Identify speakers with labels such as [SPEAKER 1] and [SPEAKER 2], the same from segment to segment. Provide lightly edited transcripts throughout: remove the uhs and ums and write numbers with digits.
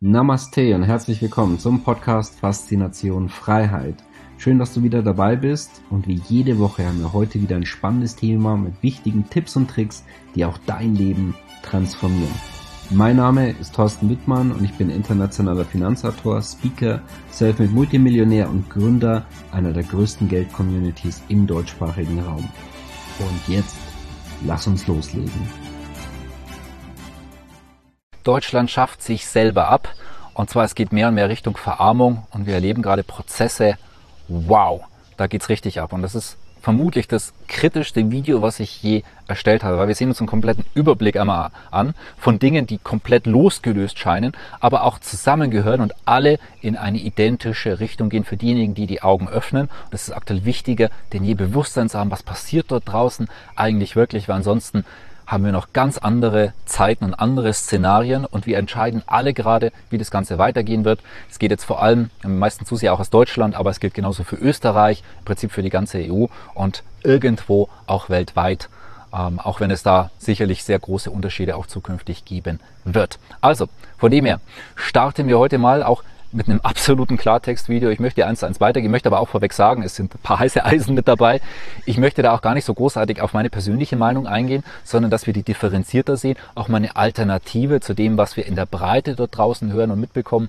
[SPEAKER 1] Namaste und herzlich willkommen zum Podcast Faszination Freiheit. Schön, dass du wieder dabei bist und wie jede Woche haben wir heute wieder ein spannendes Thema mit wichtigen Tipps und Tricks, die auch dein Leben transformieren. Mein Name ist Thorsten Wittmann und ich bin internationaler Finanzautor, Speaker, Selfmade Multimillionär und Gründer einer der größten Geld-Communities im deutschsprachigen Raum. Und jetzt, lass uns loslegen.
[SPEAKER 2] Deutschland schafft sich selber ab, und zwar es geht mehr und mehr Richtung Verarmung und wir erleben gerade Prozesse, wow, da geht's richtig ab und das ist vermutlich das kritischste Video, was ich je erstellt habe, weil wir sehen uns einen kompletten Überblick einmal an von Dingen, die komplett losgelöst scheinen, aber auch zusammengehören und alle in eine identische Richtung gehen für diejenigen, die die Augen öffnen. Und das ist aktuell wichtiger, denn je Bewusstsein zu haben, was passiert dort draußen eigentlich wirklich, weil ansonsten haben wir noch ganz andere Zeiten und andere Szenarien und wir entscheiden alle gerade, wie das Ganze weitergehen wird. Es geht jetzt vor allem, meistens zu sehr auch aus Deutschland, aber es gilt genauso für Österreich, im Prinzip für die ganze EU und irgendwo auch weltweit, auch wenn es da sicherlich sehr große Unterschiede auch zukünftig geben wird. Also, von dem her starten wir heute mal auch mit einem absoluten Klartextvideo. Ich möchte 1:1 weitergehen, möchte aber auch vorweg sagen, es sind ein paar heiße Eisen mit dabei. Ich möchte da auch gar nicht so großartig auf meine persönliche Meinung eingehen, sondern dass wir die differenzierter sehen, auch mal eine Alternative zu dem, was wir in der Breite dort draußen hören und mitbekommen,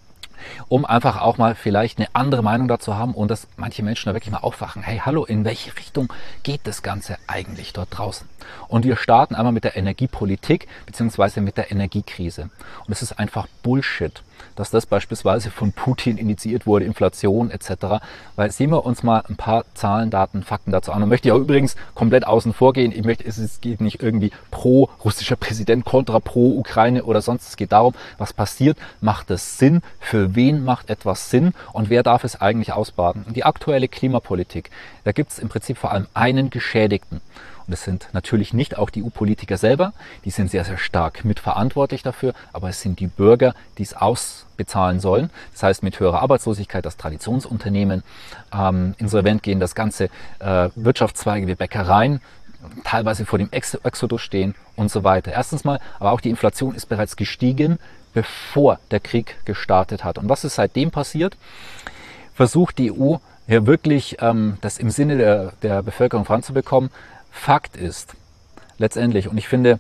[SPEAKER 2] um einfach auch mal vielleicht eine andere Meinung dazu haben und dass manche Menschen da wirklich mal aufwachen. Hey, hallo, in welche Richtung geht das Ganze eigentlich dort draußen? Und wir starten einmal mit der Energiepolitik bzw. mit der Energiekrise. Und es ist einfach Bullshit, dass das beispielsweise von Putin initiiert wurde, Inflation etc. Weil sehen wir uns mal ein paar Zahlen, Daten, Fakten dazu an. Und möchte ich auch übrigens komplett außen vor gehen. Es geht nicht irgendwie pro russischer Präsident, kontra pro Ukraine oder sonst. Es geht darum, was passiert, macht es Sinn, für wen macht etwas Sinn und wer darf es eigentlich ausbaden. Und die aktuelle Klimapolitik, da gibt es im Prinzip vor allem einen Geschädigten. Und es sind natürlich nicht auch die EU-Politiker selber, die sind sehr, sehr stark mitverantwortlich dafür, aber es sind die Bürger, die es ausbezahlen sollen. Das heißt, mit höherer Arbeitslosigkeit, das Traditionsunternehmen insolvent gehen, das ganze Wirtschaftszweige wie Bäckereien teilweise vor dem Exodus stehen und so weiter. Erstens mal, aber auch die Inflation ist bereits gestiegen, bevor der Krieg gestartet hat. Und was ist seitdem passiert? Versucht die EU hier wirklich das im Sinne der Bevölkerung voranzubekommen. Fakt ist letztendlich, und ich finde,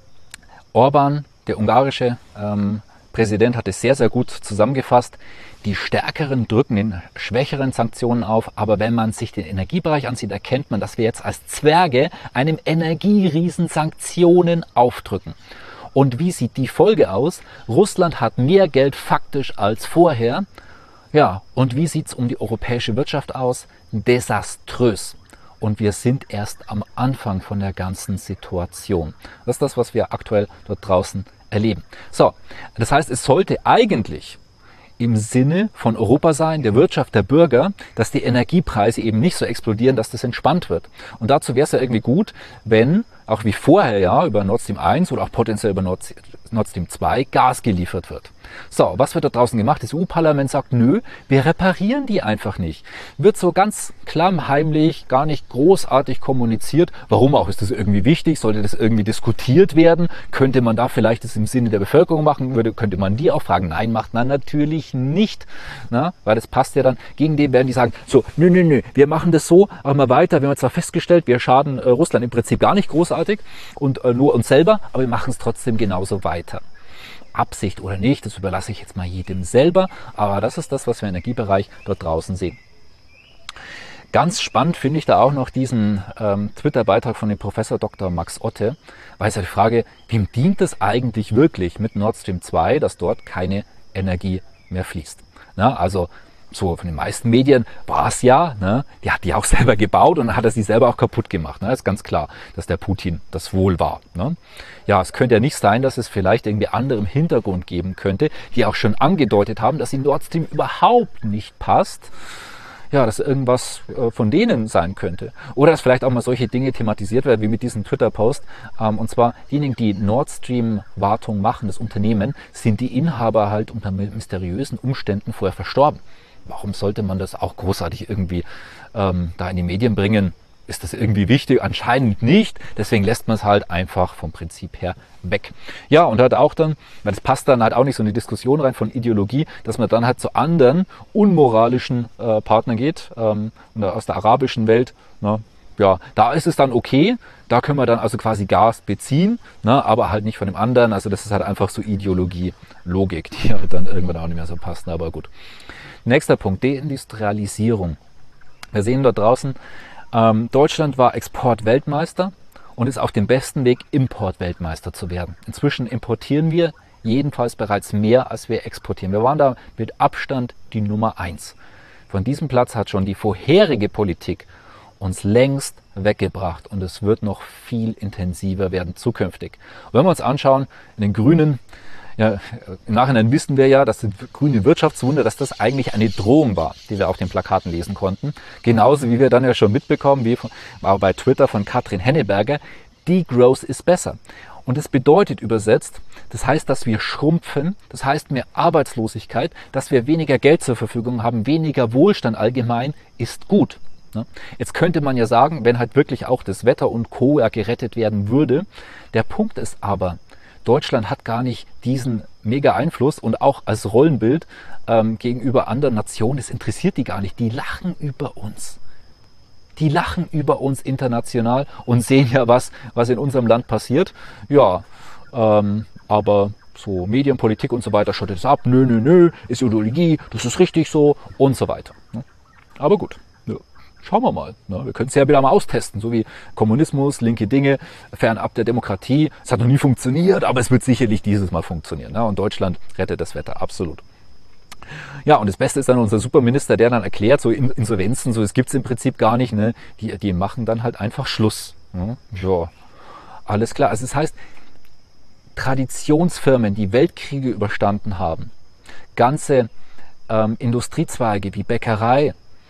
[SPEAKER 2] Orbán, der ungarische Präsident, hat es sehr, sehr gut zusammengefasst, die Stärkeren drücken den schwächeren Sanktionen auf, aber wenn man sich den Energiebereich ansieht, erkennt man, dass wir jetzt als Zwerge einem Energieriesen Sanktionen aufdrücken. Und wie sieht die Folge aus? Russland hat mehr Geld faktisch als vorher. Ja, und wie sieht es um die europäische Wirtschaft aus? Desaströs. Und wir sind erst am Anfang von der ganzen Situation. Das ist das, was wir aktuell dort draußen erleben. So, das heißt, es sollte eigentlich im Sinne von Europa sein, der Wirtschaft, der Bürger, dass die Energiepreise eben nicht so explodieren, dass das entspannt wird. Und dazu wäre es ja irgendwie gut, wenn, auch wie vorher ja, über Nord Stream 1 oder auch potenziell über Nord Stream 2 Gas geliefert wird. So, was wird da draußen gemacht? Das EU-Parlament sagt, nö, wir reparieren die einfach nicht. Wird so ganz klammheimlich, gar nicht großartig kommuniziert. Warum auch? Ist das irgendwie wichtig? Sollte das irgendwie diskutiert werden? Könnte man da vielleicht das im Sinne der Bevölkerung machen? Könnte man die auch fragen? Nein, macht man natürlich nicht. Na, weil das passt ja dann. Gegen den werden die sagen, so, nö, wir machen das so, aber mal weiter. Wir haben zwar festgestellt, wir schaden Russland im Prinzip gar nicht großartig und nur uns selber, aber wir machen es trotzdem genauso weiter. Absicht oder nicht, das überlasse ich jetzt mal jedem selber, aber das ist das, was wir im Energiebereich dort draußen sehen. Ganz spannend finde ich da auch noch diesen Twitter-Beitrag von dem Professor Dr. Max Otte, weil es ja die Frage, wem dient es eigentlich wirklich mit Nord Stream 2, dass dort keine Energie mehr fließt. Na, also so von den meisten Medien war es ja, ne, die hat die auch selber gebaut und dann hat er sie selber auch kaputt gemacht. Ne? Ist ganz klar, dass der Putin das wohl war. Ne? Ja, es könnte ja nicht sein, dass es vielleicht irgendwie andere im Hintergrund geben könnte, die auch schon angedeutet haben, dass in Nord Stream überhaupt nicht passt. Ja, dass irgendwas von denen sein könnte. Oder dass vielleicht auch mal solche Dinge thematisiert werden, wie mit diesem Twitter-Post. Und zwar diejenigen, die Nord Stream-Wartung machen, das Unternehmen, sind die Inhaber halt unter mysteriösen Umständen vorher verstorben. Warum sollte man das auch großartig irgendwie da in die Medien bringen? ist das irgendwie wichtig? Anscheinend nicht. Deswegen lässt man es halt einfach vom Prinzip her weg. Ja, und halt auch dann, weil das passt dann halt auch nicht so in die Diskussion rein von Ideologie, dass man dann halt zu anderen unmoralischen Partnern geht, aus der arabischen Welt. Ne? Ja, da ist es dann okay, da können wir dann also quasi Gas beziehen, ne, aber halt nicht von dem anderen. Also das ist halt einfach so Ideologie, Logik, die halt dann irgendwann auch nicht mehr so passt. Aber gut. Nächster Punkt, Deindustrialisierung. Wir sehen dort draußen, Deutschland war Exportweltmeister und ist auf dem besten Weg, Importweltmeister zu werden. Inzwischen importieren wir jedenfalls bereits mehr, als wir exportieren. Wir waren da mit Abstand die Nummer 1. Von diesem Platz hat schon die vorherige Politik uns längst weggebracht und es wird noch viel intensiver werden zukünftig. Und wenn wir uns anschauen, in den Grünen, ja, im Nachhinein wissen wir ja, dass das grüne Wirtschaftswunder, dass das eigentlich eine Drohung war, die wir auf den Plakaten lesen konnten. Genauso wie wir dann ja schon mitbekommen, wie bei Twitter von Katrin Henneberger, Degrowth ist besser. Und das bedeutet übersetzt, das heißt, dass wir schrumpfen, das heißt mehr Arbeitslosigkeit, dass wir weniger Geld zur Verfügung haben, weniger Wohlstand allgemein ist gut. Jetzt könnte man ja sagen, wenn halt wirklich auch das Wetter und Co. gerettet werden würde. Der Punkt ist aber, Deutschland hat gar nicht diesen mega Einfluss und auch als Rollenbild gegenüber anderen Nationen, das interessiert die gar nicht. Die lachen über uns. Die lachen über uns international und sehen ja, was in unserem Land passiert. Ja, aber so Medien, Politik und so weiter schottet es ab. Nö, ist Ideologie, das ist richtig so und so weiter. Aber gut. Schauen wir mal. Wir können es ja wieder mal austesten, so wie Kommunismus, linke Dinge, fernab der Demokratie. Es hat noch nie funktioniert, aber es wird sicherlich dieses Mal funktionieren. Und Deutschland rettet das Wetter, absolut. Ja, und das Beste ist dann unser Superminister, der dann erklärt, so Insolvenzen, so das gibt es im Prinzip gar nicht. Ne? Die machen dann halt einfach Schluss. Ja, alles klar. Also das heißt, Traditionsfirmen, die Weltkriege überstanden haben, ganze Industriezweige wie Bäckerei,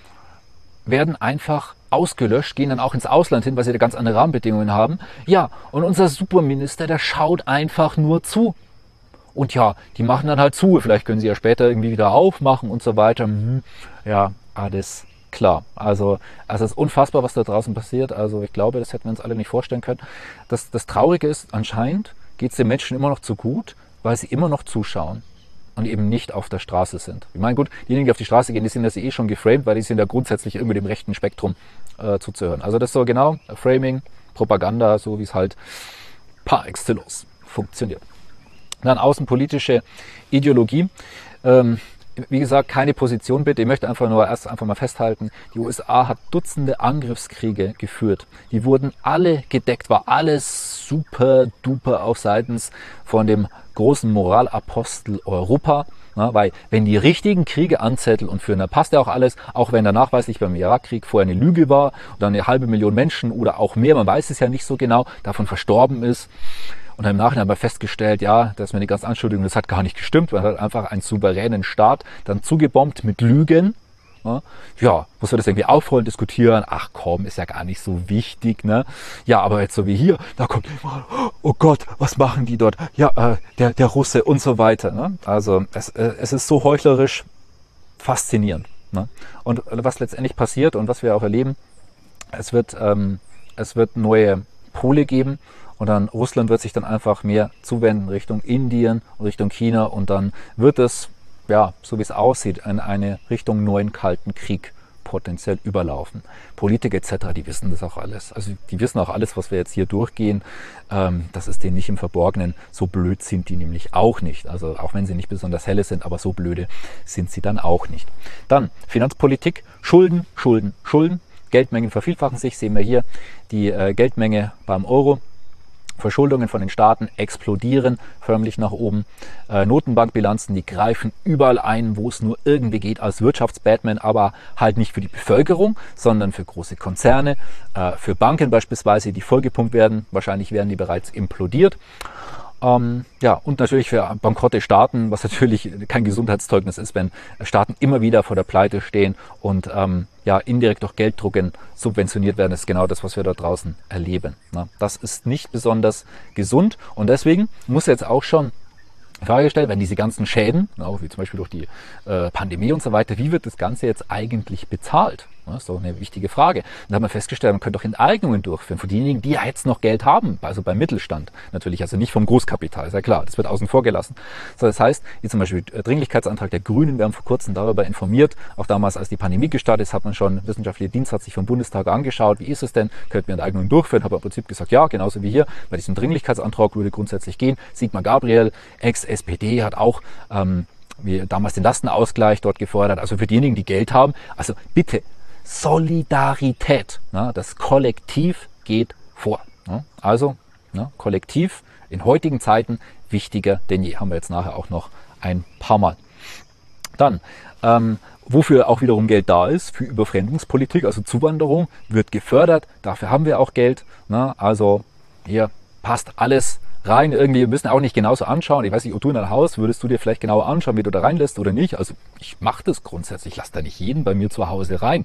[SPEAKER 2] werden einfach ausgelöscht, gehen dann auch ins Ausland hin, weil sie da ganz andere Rahmenbedingungen haben. Ja, und unser Superminister, der schaut einfach nur zu. Und ja, die machen dann halt zu. Vielleicht können sie ja später irgendwie wieder aufmachen und so weiter. Ja, alles klar. Also es ist unfassbar, was da draußen passiert. Also ich glaube, das hätten wir uns alle nicht vorstellen können. Das Traurige ist, anscheinend geht es den Menschen immer noch zu gut, weil sie immer noch zuschauen. Und eben nicht auf der Straße sind. Ich meine, gut, diejenigen, die auf die Straße gehen, die sind ja irgendwie geframed, weil die sind ja grundsätzlich irgendwie dem rechten Spektrum zuzuhören. Also das ist so genau Framing, Propaganda, so wie es halt par excellence funktioniert. Dann außenpolitische Ideologie. Wie gesagt, keine Position bitte. Ich möchte einfach mal festhalten, die USA hat Dutzende Angriffskriege geführt. Die wurden alle gedeckt, war alles super duper auf seitens von dem großen Moralapostel Europa. Weil wenn die richtigen Kriege anzetteln und führen, dann passt ja auch alles, auch wenn da nachweislich beim Irakkrieg vorher eine Lüge war oder eine 500.000 Menschen oder auch mehr, man weiß es ja nicht so genau, davon verstorben ist. Und im Nachhinein haben wir festgestellt, ja, das ist mir eine ganze Anschuldigung, das hat gar nicht gestimmt. Man hat einfach einen souveränen Staat dann zugebombt mit Lügen. Ja, muss man das irgendwie aufrollen, diskutieren? Ach komm, ist ja gar nicht so wichtig, ne? Ja, aber jetzt so wie hier, da kommt immer, oh Gott, was machen die dort? Ja, der Russe und so weiter. Ne? Also es ist so heuchlerisch faszinierend. Ne? Und was letztendlich passiert und was wir auch erleben, es wird neue Pole geben. Und dann Russland wird sich dann einfach mehr zuwenden Richtung Indien, Richtung China und dann wird es, ja, so wie es aussieht, in eine Richtung neuen Kalten Krieg potenziell überlaufen. Politiker etc., die wissen das auch alles. Also die wissen auch alles, was wir jetzt hier durchgehen. Das ist denen nicht im Verborgenen. So blöd sind die nämlich auch nicht. Also auch wenn sie nicht besonders helle sind, aber so blöde sind sie dann auch nicht. Dann Finanzpolitik, Schulden. Geldmengen vervielfachen sich, sehen wir hier die Geldmenge beim Euro. Verschuldungen von den Staaten explodieren förmlich nach oben. Notenbankbilanzen, die greifen überall ein, wo es nur irgendwie geht, als Wirtschafts-Batman, aber halt nicht für die Bevölkerung, sondern für große Konzerne, für Banken beispielsweise, die vollgepumpt werden. Wahrscheinlich werden die bereits implodiert. Ja, und natürlich für bankrotte Staaten, was natürlich kein Gesundheitszeugnis ist, wenn Staaten immer wieder vor der Pleite stehen und ja, indirekt durch Gelddrucken subventioniert werden, ist genau das, was wir da draußen erleben. Ne? Das ist nicht besonders gesund und deswegen muss jetzt auch schon die Frage gestellt werden, diese ganzen Schäden, auch wie zum Beispiel durch die Pandemie und so weiter, wie wird das Ganze jetzt eigentlich bezahlt? Das ist doch eine wichtige Frage. Dann haben wir festgestellt, man könnte doch Enteignungen durchführen von denjenigen, die ja jetzt noch Geld haben, also beim Mittelstand natürlich, also nicht vom Großkapital, ist ja klar, das wird außen vor gelassen. So, das heißt, wie zum Beispiel Dringlichkeitsantrag der Grünen, wir haben vor kurzem darüber informiert, auch damals, als die Pandemie gestartet ist, hat man schon, wissenschaftlicher Dienst hat sich vom Bundestag angeschaut, wie ist es denn, könnten wir Enteignungen durchführen, habe im Prinzip gesagt, ja, genauso wie hier, bei diesem Dringlichkeitsantrag würde grundsätzlich gehen. Sigmar Gabriel, Ex-SPD, hat auch wie damals den Lastenausgleich dort gefordert, also für diejenigen, die Geld haben, also bitte, Solidarität, das Kollektiv geht vor. Also Kollektiv in heutigen Zeiten wichtiger denn je. Haben wir jetzt nachher auch noch ein paar Mal. Dann, wofür auch wiederum Geld da ist, für Überfremdungspolitik, also Zuwanderung, wird gefördert. Dafür haben wir auch Geld. Also hier passt alles rein. Irgendwie, wir müssen auch nicht genauso anschauen. Ich weiß nicht, ob du in dein Haus, würdest du dir vielleicht genauer anschauen, wie du da reinlässt oder nicht. Also ich mache das grundsätzlich. Ich lasse da nicht jeden bei mir zu Hause rein.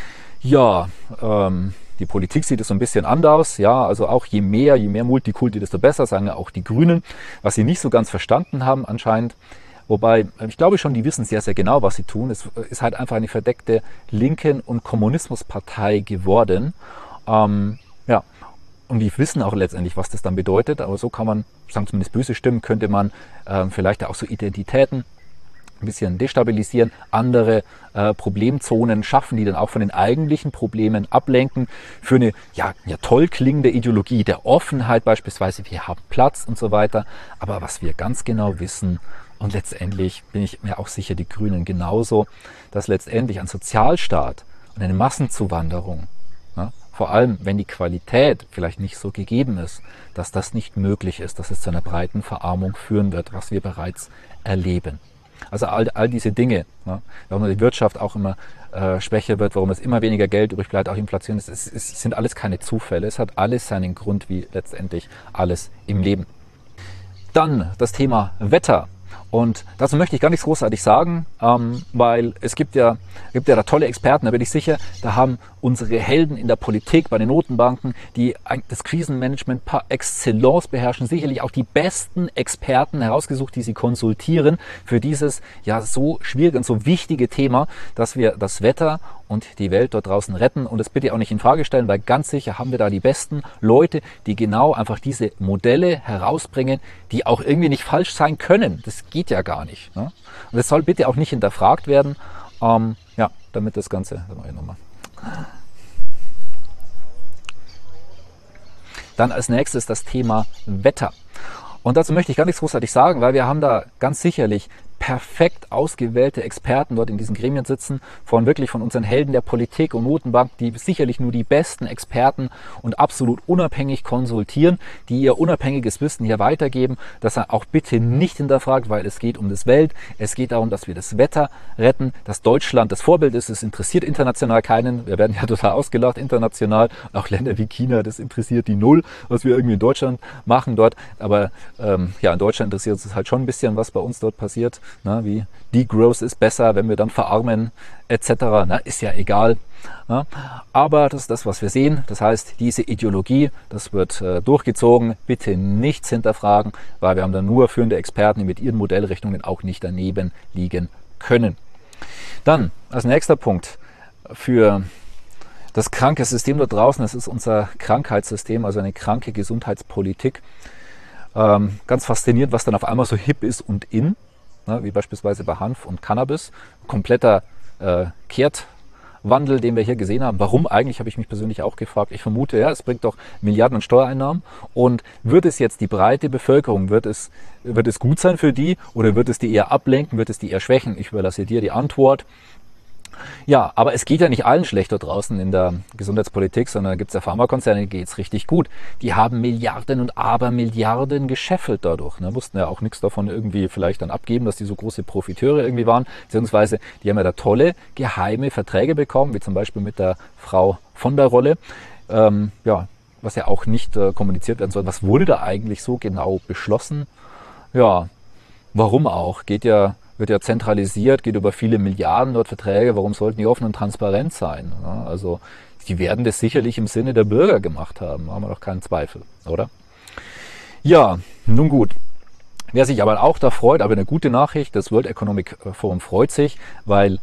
[SPEAKER 2] Ja, die Politik sieht es so ein bisschen anders. Ja, also auch je mehr Multikulti, desto besser, sagen ja auch die Grünen. Was sie nicht so ganz verstanden haben anscheinend. Wobei, ich glaube schon, die wissen sehr, sehr genau, was sie tun. Es ist halt einfach eine verdeckte Linken- und Kommunismuspartei geworden. Ja. Und die wissen auch letztendlich, was das dann bedeutet. Aber so kann man, sagen zumindest böse Stimmen, könnte man vielleicht auch so Identitäten ein bisschen destabilisieren, andere Problemzonen schaffen, die dann auch von den eigentlichen Problemen ablenken. Für eine toll klingende Ideologie der Offenheit beispielsweise, wir haben Platz und so weiter. Aber was wir ganz genau wissen, und letztendlich bin ich mir auch sicher, die Grünen genauso, dass letztendlich ein Sozialstaat und eine Massenzuwanderung, vor allem, wenn die Qualität vielleicht nicht so gegeben ist, dass das nicht möglich ist, dass es zu einer breiten Verarmung führen wird, was wir bereits erleben. Also all diese Dinge, warum die Wirtschaft auch immer schwächer wird, warum es immer weniger Geld übrig bleibt, auch Inflation, es sind alles keine Zufälle. Es hat alles seinen Grund, wie letztendlich alles im Leben. Dann das Thema Wetter. Und dazu möchte ich gar nichts großartig sagen, weil es gibt ja da tolle Experten, da bin ich sicher, da haben unsere Helden in der Politik, bei den Notenbanken, die das Krisenmanagement par excellence beherrschen, sicherlich auch die besten Experten herausgesucht, die sie konsultieren für dieses so schwierige und so wichtige Thema, dass wir das Wetter und die Welt dort draußen retten und das bitte auch nicht in Frage stellen, weil ganz sicher haben wir da die besten Leute, die genau einfach diese Modelle herausbringen, die auch irgendwie nicht falsch sein können. Das geht ja gar nicht. Und das soll bitte auch nicht hinterfragt werden, damit das Ganze, Dann als nächstes das Thema Wetter. Und dazu möchte ich gar nichts großartig sagen, weil wir haben da ganz sicherlich perfekt ausgewählte Experten dort in diesen Gremien sitzen, von unseren Helden der Politik und Notenbank, die sicherlich nur die besten Experten und absolut unabhängig konsultieren, die ihr unabhängiges Wissen hier weitergeben, das er auch bitte nicht hinterfragt, weil es geht um das Welt, es geht darum, dass wir das Wetter retten, dass Deutschland das Vorbild ist, es interessiert international keinen, wir werden ja total ausgelacht international, auch Länder wie China, das interessiert die null, was wir irgendwie in Deutschland machen dort, aber in Deutschland interessiert es halt schon ein bisschen, was bei uns dort passiert. Wie Degrowth ist besser, wenn wir dann verarmen, etc. Ist ja egal. Aber das ist das, was wir sehen. Das heißt, diese Ideologie, das wird durchgezogen. Bitte nichts hinterfragen, weil wir haben dann nur führende Experten, die mit ihren Modellrechnungen auch nicht daneben liegen können. Dann als nächster Punkt für das kranke System dort draußen, das ist unser Krankheitssystem, also eine kranke Gesundheitspolitik. Ganz faszinierend, was dann auf einmal so hip ist und in, wie beispielsweise bei Hanf und Cannabis. Kompletter Kehrtwandel, den wir hier gesehen haben. Warum eigentlich, habe ich mich persönlich auch gefragt. Ich vermute, es bringt doch Milliarden an Steuereinnahmen. Und wird es jetzt die breite Bevölkerung, wird es gut sein für die oder wird es die eher ablenken, wird es die eher schwächen? Ich überlasse dir die Antwort. Ja, aber es geht ja nicht allen schlecht da draußen in der Gesundheitspolitik, sondern da gibt es ja Pharmakonzerne, denen geht es richtig gut. Die haben Milliarden und Abermilliarden gescheffelt dadurch. Mussten ja auch nichts davon irgendwie vielleicht dann abgeben, dass die so große Profiteure irgendwie waren. Beziehungsweise die haben ja da tolle, geheime Verträge bekommen, wie zum Beispiel mit der Frau von der Rolle. Was ja auch nicht kommuniziert werden soll. Was wurde da eigentlich so genau beschlossen? Ja, warum auch? Wird ja zentralisiert, geht über viele Milliarden dort Verträge. Warum sollten die offen und transparent sein? Also die werden das sicherlich im Sinne der Bürger gemacht haben. Haben wir doch keinen Zweifel, oder? Ja, nun gut. Wer sich aber auch da freut, aber eine gute Nachricht, das World Economic Forum freut sich, weil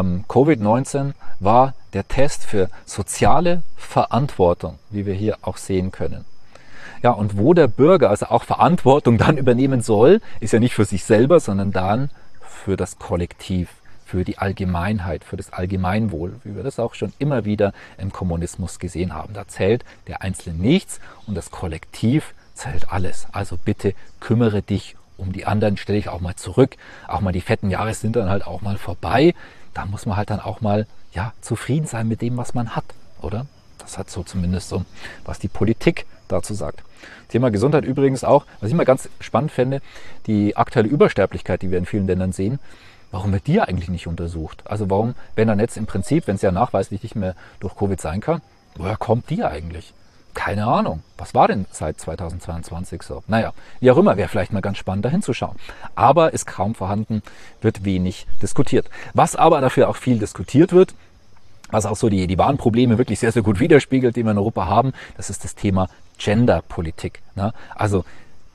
[SPEAKER 2] Covid-19 war der Test für soziale Verantwortung, wie wir hier auch sehen können. Ja, und wo der Bürger also auch Verantwortung dann übernehmen soll, ist ja nicht für sich selber, sondern dann für das Kollektiv, für die Allgemeinheit, für das Allgemeinwohl, wie wir das auch schon immer wieder im Kommunismus gesehen haben. Da zählt der Einzelne nichts und das Kollektiv zählt alles. Also bitte kümmere dich um die anderen, stelle ich auch mal zurück. Auch mal die fetten Jahre sind dann halt auch mal vorbei. Da muss man halt dann auch mal zufrieden sein mit dem, was man hat, oder? Das hat so zumindest so, was die Politik dazu sagt. Thema Gesundheit übrigens auch, was ich mal ganz spannend finde, die aktuelle Übersterblichkeit, die wir in vielen Ländern sehen. Warum wird die eigentlich nicht untersucht? Also warum, wenn dann jetzt im Prinzip, wenn es ja nachweislich nicht mehr durch Covid sein kann, woher kommt die eigentlich? Keine Ahnung. Was war denn seit 2022 so? Naja, wie auch immer, wäre vielleicht mal ganz spannend, da hinzuschauen. Aber ist kaum vorhanden, wird wenig diskutiert. Was aber dafür auch viel diskutiert wird, was auch so die wahren Probleme wirklich sehr, sehr gut widerspiegelt, die wir in Europa haben, das ist das Thema Genderpolitik. Ne? Also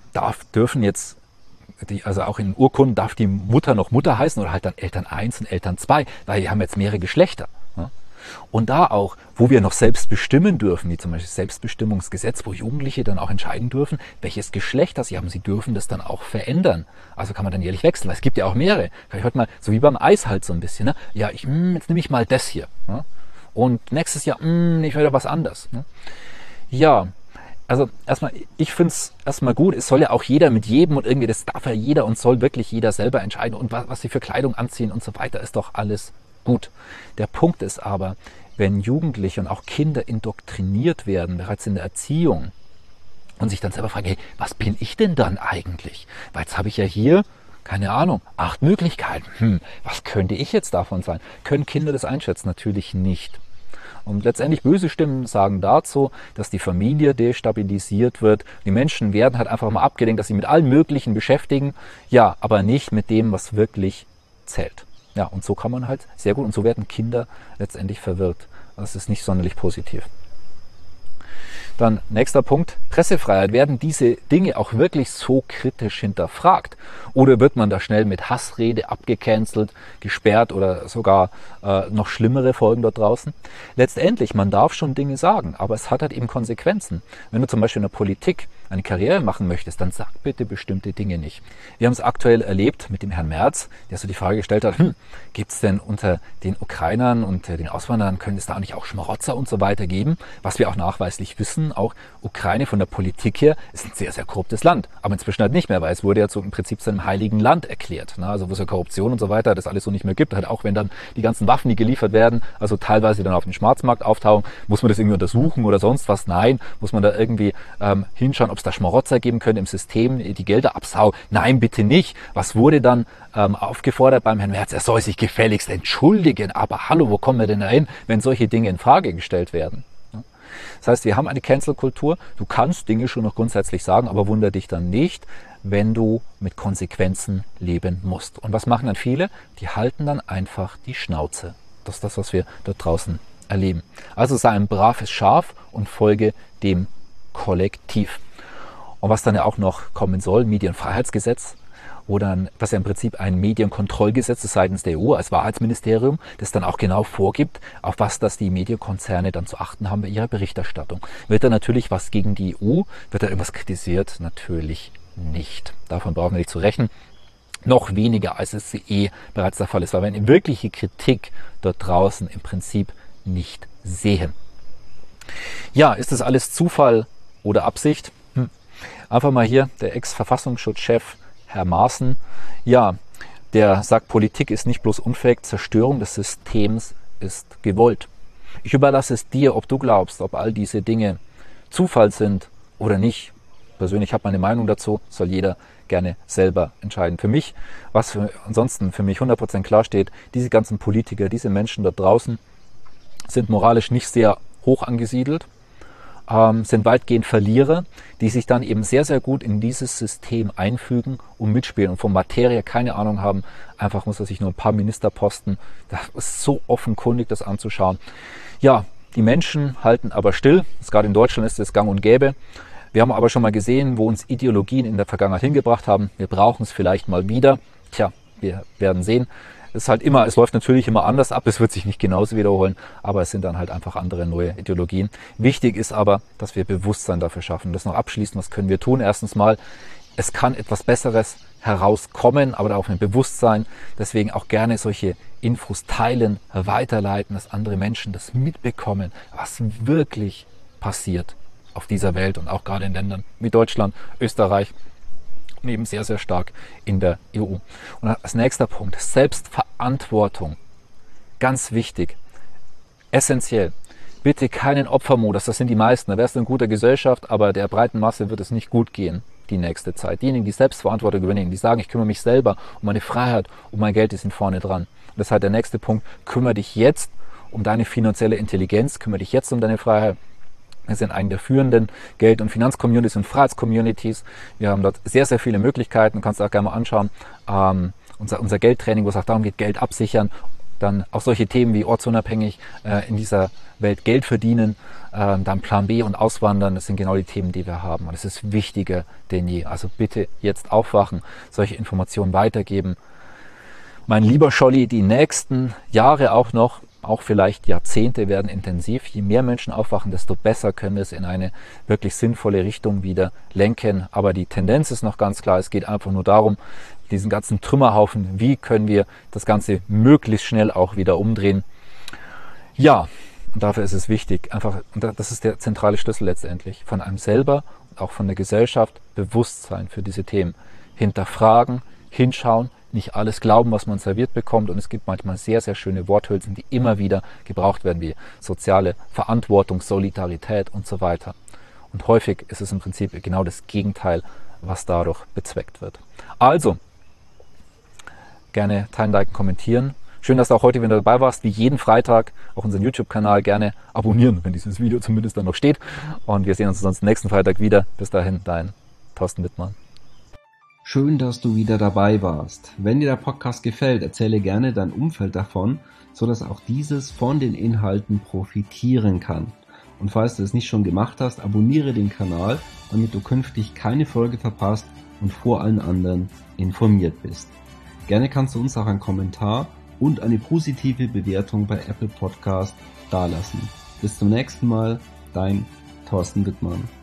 [SPEAKER 2] dürfen jetzt, also auch in Urkunden darf die Mutter noch Mutter heißen oder halt dann Eltern 1 und Eltern 2, weil die haben jetzt mehrere Geschlechter. Ne? Und da auch, wo wir noch selbst bestimmen dürfen, wie zum Beispiel das Selbstbestimmungsgesetz, wo Jugendliche dann auch entscheiden dürfen, welches Geschlecht das sie haben. Sie dürfen das dann auch verändern. Also kann man dann jährlich wechseln. Es gibt ja auch mehrere. Ich hört mal, so wie beim Eis halt so ein bisschen. Ne? Ja, jetzt nehme ich mal das hier. Ne? Und nächstes Jahr, ich wieder was anderes. Ne? Ja, also erstmal, ich finde es erstmal gut, es soll ja auch jeder mit jedem und irgendwie, das darf ja jeder und soll wirklich jeder selber entscheiden. Und was sie für Kleidung anziehen und so weiter, ist doch alles gut. Der Punkt ist aber, wenn Jugendliche und auch Kinder indoktriniert werden, bereits in der Erziehung, und sich dann selber fragen, hey, was bin ich denn dann eigentlich? Weil jetzt habe ich ja hier, keine Ahnung, 8 Möglichkeiten. Was könnte ich jetzt davon sein? Können Kinder das einschätzen? Natürlich nicht. Und letztendlich böse Stimmen sagen dazu, dass die Familie destabilisiert wird. Die Menschen werden halt einfach mal abgelenkt, dass sie mit allem Möglichen beschäftigen, ja, aber nicht mit dem, was wirklich zählt. Ja, und so kann man halt sehr gut, und so werden Kinder letztendlich verwirrt. Das ist nicht sonderlich positiv. Dann nächster Punkt, Pressefreiheit. Werden diese Dinge auch wirklich so kritisch hinterfragt? Oder wird man da schnell mit Hassrede abgecancelt, gesperrt oder sogar noch schlimmere Folgen dort draußen? Letztendlich, man darf schon Dinge sagen, aber es hat halt eben Konsequenzen. Wenn du zum Beispiel in der Politik eine Karriere machen möchtest, dann sag bitte bestimmte Dinge nicht. Wir haben es aktuell erlebt mit dem Herrn Merz, der so die Frage gestellt hat, gibt es denn unter den Ukrainern und den Auswanderern, können es da nicht auch Schmarotzer und so weiter geben? Was wir auch nachweislich wissen, auch Ukraine von der Politik her ist ein sehr, sehr korruptes Land. Aber inzwischen halt nicht mehr, weil es wurde ja so im Prinzip zu einem heiligen Land erklärt. Ne? Also wo es ja Korruption und so weiter, das alles so nicht mehr gibt. Halt auch wenn dann die ganzen Waffen, die geliefert werden, also teilweise dann auf dem Schwarzmarkt auftauchen, muss man das irgendwie untersuchen oder sonst was? Nein, muss man da irgendwie hinschauen, ob es da Schmarotzer geben könnte im System, die Gelder absau. Nein, bitte nicht. Was wurde dann aufgefordert beim Herrn Merz? Er soll sich gefälligst entschuldigen. Aber hallo, wo kommen wir denn da hin, wenn solche Dinge in Frage gestellt werden? Das heißt, wir haben eine Cancel-Kultur. Du kannst Dinge schon noch grundsätzlich sagen, aber wundere dich dann nicht, wenn du mit Konsequenzen leben musst. Und was machen dann viele? Die halten dann einfach die Schnauze. Das ist das, was wir dort draußen erleben. Also sei ein braves Schaf und folge dem Kollektiv. Und was dann ja auch noch kommen soll, Medienfreiheitsgesetz, oder was ja im Prinzip ein Medienkontrollgesetz ist seitens der EU als Wahrheitsministerium, das dann auch genau vorgibt, auf was das die Medienkonzerne dann zu achten haben bei ihrer Berichterstattung. Wird da natürlich was gegen die EU, wird da irgendwas kritisiert? Natürlich nicht. Davon brauchen wir nicht zu rechnen. Noch weniger, als es bereits der Fall ist, weil wir eine wirkliche Kritik dort draußen im Prinzip nicht sehen. Ja, ist das alles Zufall oder Absicht? Einfach mal hier der Ex-Verfassungsschutzchef Herr Maaßen, ja, der sagt, Politik ist nicht bloß unfähig, Zerstörung des Systems ist gewollt. Ich überlasse es dir, ob du glaubst, ob all diese Dinge Zufall sind oder nicht. Persönlich habe meine Meinung dazu, soll jeder gerne selber entscheiden. Für mich, ansonsten für mich 100% klar steht, diese ganzen Politiker, diese Menschen da draußen sind moralisch nicht sehr hoch angesiedelt, sind weitgehend Verlierer, die sich dann eben sehr, sehr gut in dieses System einfügen und mitspielen und von Materie keine Ahnung haben. Einfach muss er sich nur ein paar Ministerposten. Das ist so offenkundig, das anzuschauen. Ja, die Menschen halten aber still. Gerade in Deutschland ist es gang und gäbe. Wir haben aber schon mal gesehen, wo uns Ideologien in der Vergangenheit hingebracht haben. Wir brauchen es vielleicht mal wieder. Tja, wir werden sehen. Es läuft natürlich immer anders ab, es wird sich nicht genauso wiederholen, aber es sind dann halt einfach andere neue Ideologien. Wichtig ist aber, dass wir Bewusstsein dafür schaffen. Das noch abschließend, was können wir tun? Erstens mal, es kann etwas Besseres herauskommen, aber auch ein Bewusstsein. Deswegen auch gerne solche Infos teilen, weiterleiten, dass andere Menschen das mitbekommen, was wirklich passiert auf dieser Welt und auch gerade in Ländern wie Deutschland, Österreich und eben sehr, sehr stark in der EU. Und als nächster Punkt, Selbstverantwortung. Ganz wichtig, essentiell. Bitte keinen Opfermodus, das sind die meisten. Da wärst du in guter Gesellschaft, aber der breiten Masse wird es nicht gut gehen die nächste Zeit. Diejenigen, die Selbstverantwortung übernehmen, die sagen, ich kümmere mich selber um meine Freiheit, um mein Geld, die sind vorne dran. Und das ist halt der nächste Punkt, kümmere dich jetzt um deine finanzielle Intelligenz, kümmere dich jetzt um deine Freiheit. Wir sind eine der führenden Geld- und Finanzcommunities und Freiheitscommunities. Wir haben dort sehr, sehr viele Möglichkeiten. Du kannst auch gerne mal anschauen. Unser Geldtraining, wo es auch darum geht, Geld absichern. Dann auch solche Themen wie ortsunabhängig in dieser Welt Geld verdienen. Dann Plan B und Auswandern. Das sind genau die Themen, die wir haben. Und es ist wichtiger denn je. Also bitte jetzt aufwachen, solche Informationen weitergeben. Mein lieber Scholli, die nächsten Jahre auch noch, auch vielleicht Jahrzehnte werden intensiv. Je mehr Menschen aufwachen, desto besser können wir es in eine wirklich sinnvolle Richtung wieder lenken. Aber die Tendenz ist noch ganz klar. Es geht einfach nur darum, diesen ganzen Trümmerhaufen, wie können wir das Ganze möglichst schnell auch wieder umdrehen. Ja, und dafür ist es wichtig, einfach, und das ist der zentrale Schlüssel letztendlich, von einem selber und auch von der Gesellschaft Bewusstsein für diese Themen. Hinterfragen, hinschauen, nicht alles glauben, was man serviert bekommt. Und es gibt manchmal sehr, sehr schöne Worthülsen, die immer wieder gebraucht werden, wie soziale Verantwortung, Solidarität und so weiter. Und häufig ist es im Prinzip genau das Gegenteil, was dadurch bezweckt wird. Also, gerne teilen, liken, kommentieren. Schön, dass du auch heute wieder dabei warst. Wie jeden Freitag auch unseren YouTube-Kanal gerne abonnieren, wenn dieses Video zumindest dann noch steht. Und wir sehen uns sonst nächsten Freitag wieder. Bis dahin, dein Thorsten Wittmann.
[SPEAKER 1] Schön, dass du wieder dabei warst. Wenn dir der Podcast gefällt, erzähle gerne dein Umfeld davon, sodass auch dieses von den Inhalten profitieren kann. Und falls du es nicht schon gemacht hast, abonniere den Kanal, damit du künftig keine Folge verpasst und vor allen anderen informiert bist. Gerne kannst du uns auch einen Kommentar und eine positive Bewertung bei Apple Podcast dalassen. Bis zum nächsten Mal, dein Thorsten Wittmann.